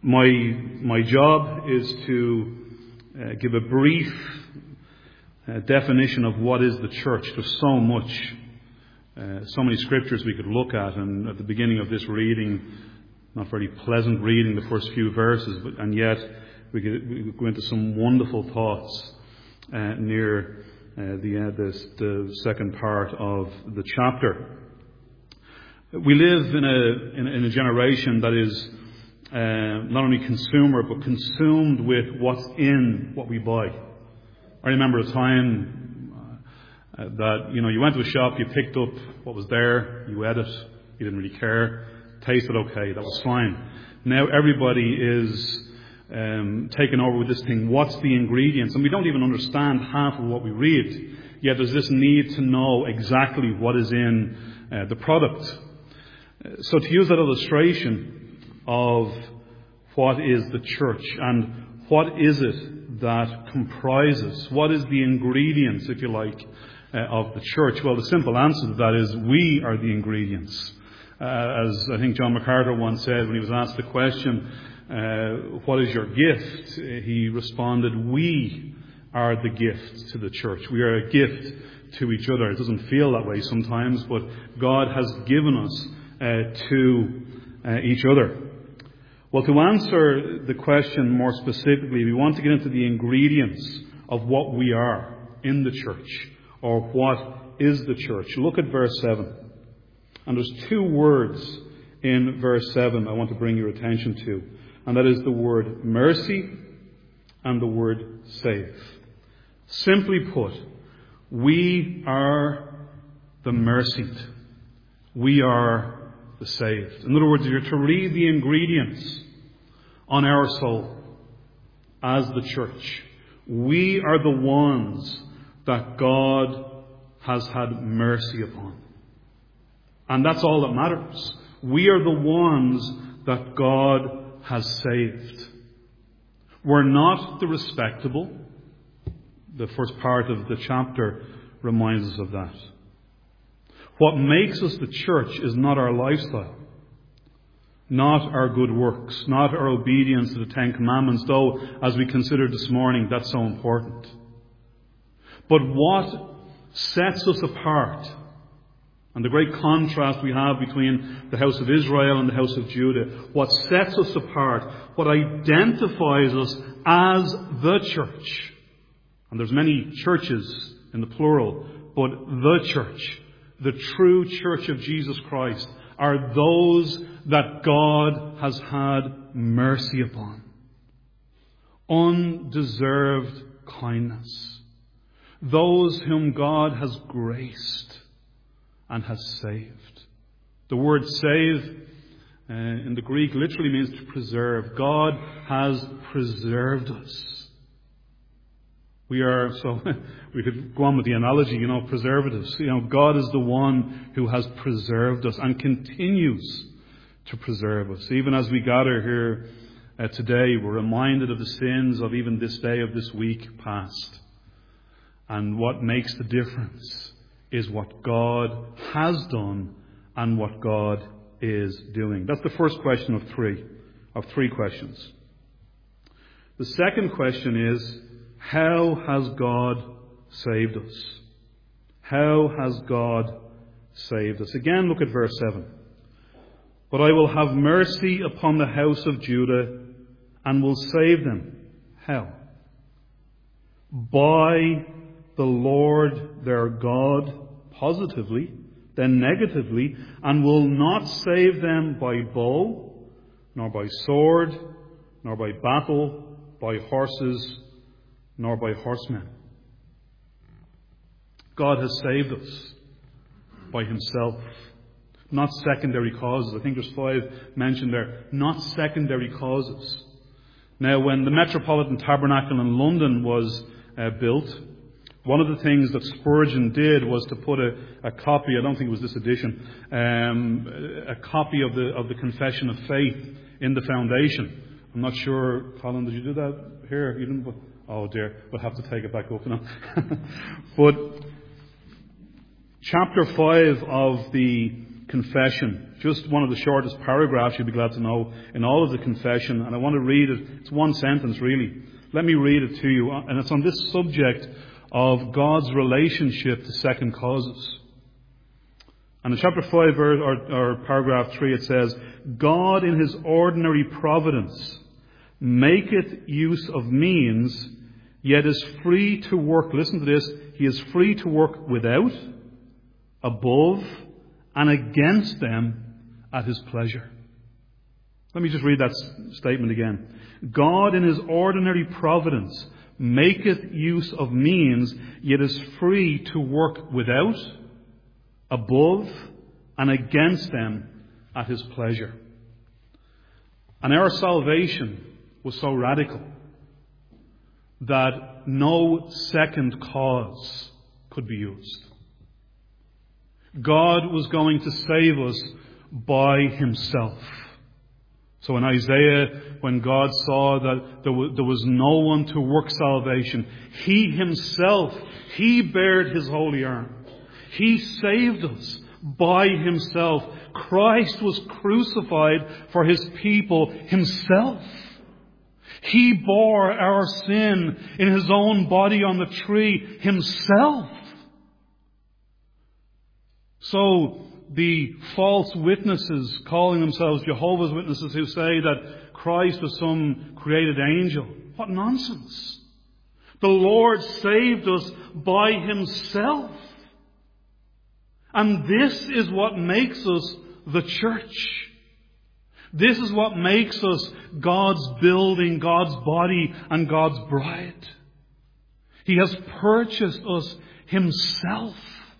My job is to give a brief definition of what is the church. There's so much, so many scriptures we could look at, and at the beginning of this reading, not very pleasant reading, the first few verses, and yet we could go into some wonderful thoughts near the second part of the chapter. We live in a generation that is not only consumer, but consumed with what's in what we buy. I remember a time that, you went to a shop, you picked up what was there, you ate it, you didn't really care, tasted okay, that was fine. Now everybody is taken over with this thing, what's the ingredients? And we don't even understand half of what we read. Yet there's this need to know exactly what is in the product. So to use that illustration of what is the church and what is it that comprises, what is the ingredients, if you like, of the church? Well, the simple answer to that is we are the ingredients. As I think John MacArthur once said when he was asked the question, what is your gift? He responded, we are the gift to the church. We are a gift to each other. It doesn't feel that way sometimes, but God has given us to each other. Well, to answer the question more specifically, we want to get into the ingredients of what we are in the church, or what is the church. Look at verse 7. And there's two words in verse 7 I want to bring your attention to, and that is the word mercy and the word save. Simply put, we are the mercied. We are the saved. In other words, if you're to read the ingredients on our soul as the church, we are the ones that God has had mercy upon. And that's all that matters. We are the ones that God has saved. We're not the respectable. The first part of the chapter reminds us of that. What makes us the church is not our lifestyle, not our good works, not our obedience to the Ten Commandments, though, as we considered this morning, that's so important. But what sets us apart, and the great contrast we have between the house of Israel and the house of Judah, what sets us apart, what identifies us as the church, and there's many churches in the plural, but the church, the true church of Jesus Christ, are those that God has had mercy upon. Undeserved kindness. Those whom God has graced and has saved. The word save in the Greek literally means to preserve. God has preserved us. We could go on with the analogy, preservatives. God is the one who has preserved us and continues to preserve us. Even as we gather here today, we're reminded of the sins of even this day, of this week past. And what makes the difference is what God has done and what God is doing. That's the first question of three questions. The second question is, how has God saved us? How has God saved us? Again, look at verse 7. But I will have mercy upon the house of Judah and will save them. How? By the Lord their God, positively, then negatively, and will not save them by bow, nor by sword, nor by battle, by horses, nor by horsemen. God has saved us by himself. Not secondary causes. I think there's 5 mentioned there. Not secondary causes. Now, when the Metropolitan Tabernacle in London was built, one of the things that Spurgeon did was to put a copy, I don't think it was this edition, a copy of the Confession of Faith in the foundation. I'm not sure, Colin, did you do that here? You didn't? Oh dear, we'll have to take it back up now. But chapter 5 of the confession. Just one of the shortest paragraphs, you'll be glad to know, in all of the confession. And I want to read it. It's one sentence, really. Let me read it to you. And it's on this subject of God's relationship to second causes. And in chapter 5, or paragraph 3, it says, God in his ordinary providence maketh use of means, yet is free to work, listen to this, he is free to work without, above, and against them at his pleasure. Let me just read that statement again. God in his ordinary providence maketh use of means, yet is free to work without, above, and against them at his pleasure. And our salvation was so radical that no second cause could be used. God was going to save us by himself. So in Isaiah, when God saw that there was no one to work salvation, he himself, he bared his holy arm. He saved us by himself. Christ was crucified for his people himself. He bore our sin in his own body on the tree himself. So the false witnesses calling themselves Jehovah's Witnesses who say that Christ was some created angel, what nonsense. The Lord saved us by himself. And this is what makes us the church. This is what makes us God's building, God's body, and God's bride. He has purchased us himself.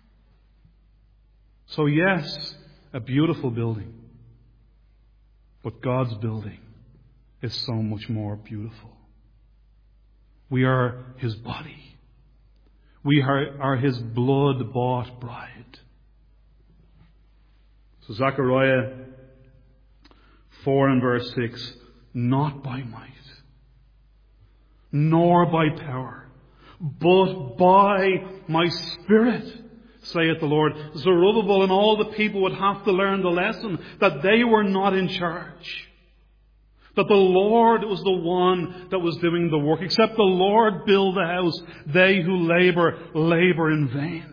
So yes, a beautiful building. But God's building is so much more beautiful. We are his body. We are his blood-bought bride. So Zechariah 4 and verse 6, not by might, nor by power, but by my Spirit, saith the Lord. Zerubbabel and all the people would have to learn the lesson that they were not in charge. That the Lord was the one that was doing the work. Except the Lord build the house, they who labor in vain.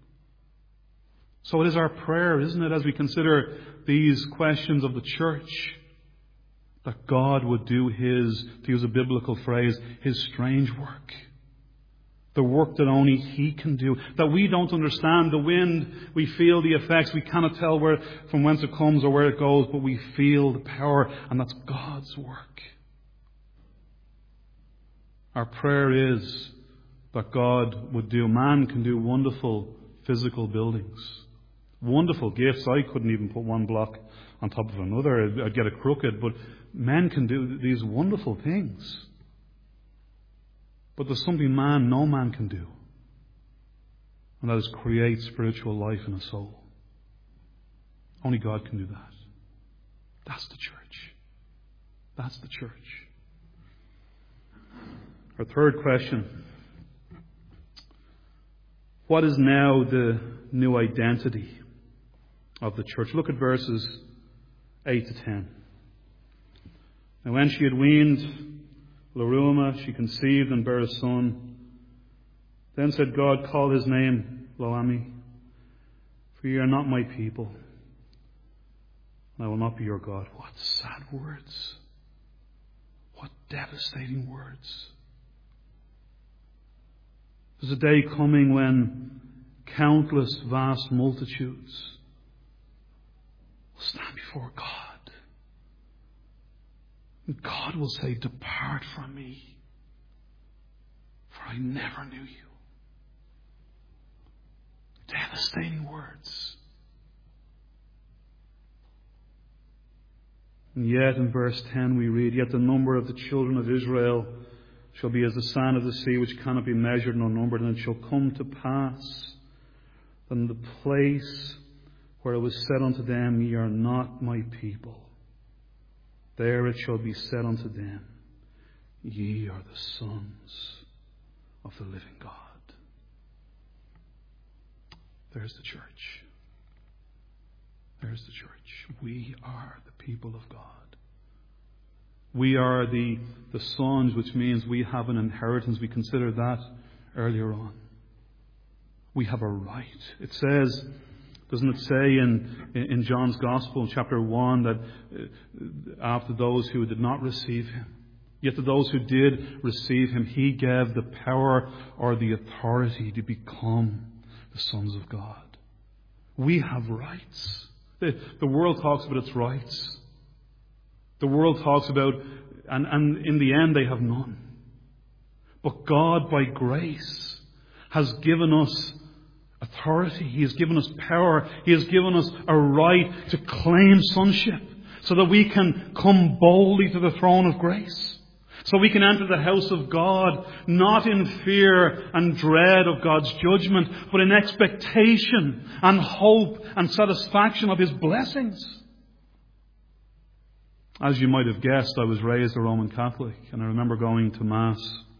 So it is our prayer, isn't it, as we consider these questions of the church, that God would do his, to use a biblical phrase, his strange work. The work that only he can do. That we don't understand. The wind, we feel the effects. We cannot tell from whence it comes or where it goes, but we feel the power, and that's God's work. Our prayer is that God would do. Man can do wonderful physical buildings. Wonderful gifts. I couldn't even put one block on top of another. I'd get it crooked. But men can do these wonderful things. But there's something no man can do. And that is create spiritual life in a soul. Only God can do that. That's the church. That's the church. Our third question. What is now the new identity of the church? Look at verses 8 to 10. Now when she had weaned Leruma, she conceived and bare a son. Then said God, call his name Lo-Ami, for ye are not my people, and I will not be your God. What sad words. What devastating words. There's a day coming when countless vast multitudes will stand before God. And God will say, depart from me, for I never knew you. Devastating words. And yet in verse 10 we read, yet the number of the children of Israel shall be as the sand of the sea, which cannot be measured nor numbered. And it shall come to pass that in the place where it was said unto them, ye are not my people, there it shall be said unto them, ye are the sons of the living God. There's the church. There's the church. We are the people of God. We are the sons, which means we have an inheritance. We considered that earlier on. We have a right. It says, doesn't it say in John's Gospel, in chapter 1, that after those who did not receive him, yet to those who did receive him, he gave the power or the authority to become the sons of God. We have rights. The world talks about its rights. The world talks about, and in the end they have none. But God, by grace, has given us authority. He has given us power. He has given us a right to claim sonship so that we can come boldly to the throne of grace. So we can enter the house of God not in fear and dread of God's judgment, but in expectation and hope and satisfaction of His blessings. As you might have guessed, I was raised a Roman Catholic, and I remember going to Mass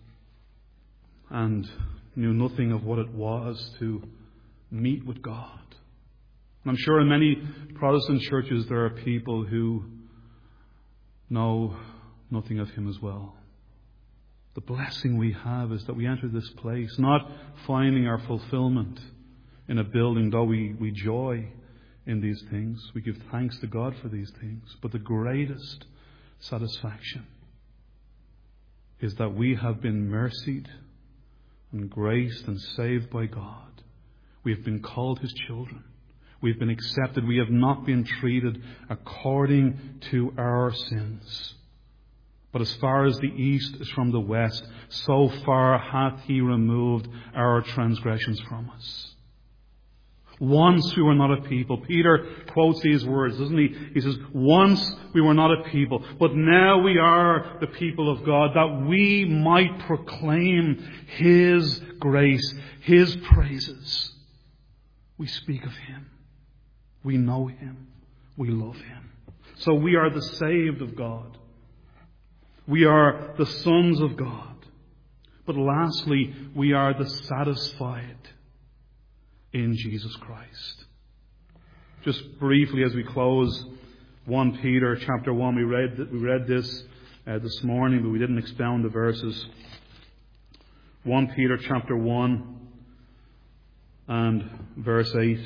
and knew nothing of what it was to meet with God. And I'm sure in many Protestant churches there are people who know nothing of Him as well. The blessing we have is that we enter this place not finding our fulfillment in a building, though we joy in these things. We give thanks to God for these things. But the greatest satisfaction is that we have been mercied and graced and saved by God. We have been called His children. We have been accepted. We have not been treated according to our sins. But as far as the east is from the west, so far hath He removed our transgressions from us. Once we were not a people. Peter quotes these words, doesn't he? He says, once we were not a people, but now we are the people of God, that we might proclaim His grace, His praises. We speak of Him. We know Him. We love Him. So we are the saved of God. We are the sons of God. But lastly, we are the satisfied in Jesus Christ. Just briefly as we close 1 Peter chapter 1, we read this this morning, but we didn't expound the verses. 1 Peter chapter 1 and verse 8.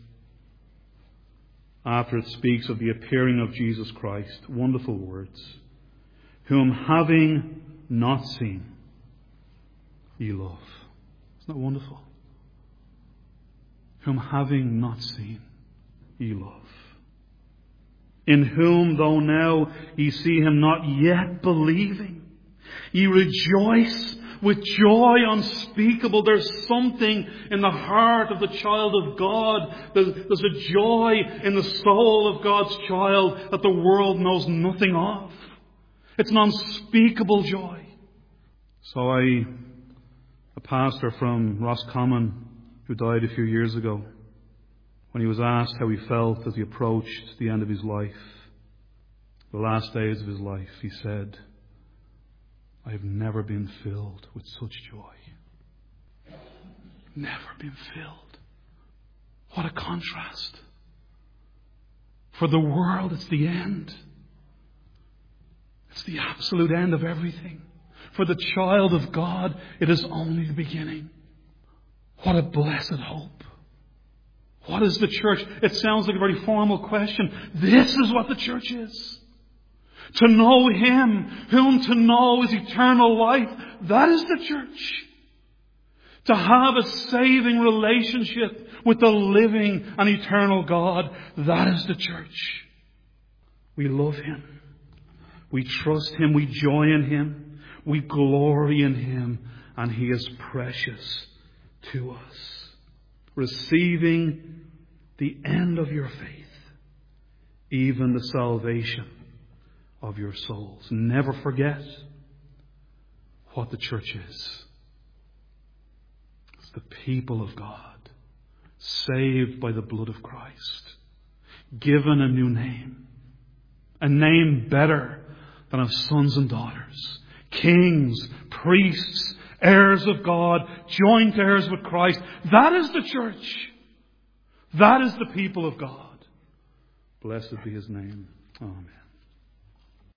After it speaks of the appearing of Jesus Christ, wonderful words. Whom having not seen, ye love. Isn't that wonderful? Whom having not seen, ye love. In whom, though now ye see Him not yet believing, ye rejoice with joy unspeakable. There's something in the heart of the child of God. There's a joy in the soul of God's child that the world knows nothing of. It's an unspeakable joy. So a pastor from Roscommon, who died a few years ago, when he was asked how he felt as he approached the end of his life, the last days of his life, he said, I have never been filled with such joy. Never been filled. What a contrast. For the world, it's the end. It's the absolute end of everything. For the child of God, it is only the beginning. What a blessed hope. What is the church? It sounds like a very formal question. This is what the church is. To know Him, whom to know is eternal life. That is the church. To have a saving relationship with the living and eternal God. That is the church. We love Him. We trust Him. We joy in Him. We glory in Him. And He is precious to us. Receiving the end of your faith, even the salvation of your souls. Never forget what the church is. It's the people of God, saved by the blood of Christ, given a new name, a name better than of sons and daughters, kings, priests, heirs of God, joint heirs with Christ. That is the church. That is the people of God. Blessed be his name. Amen.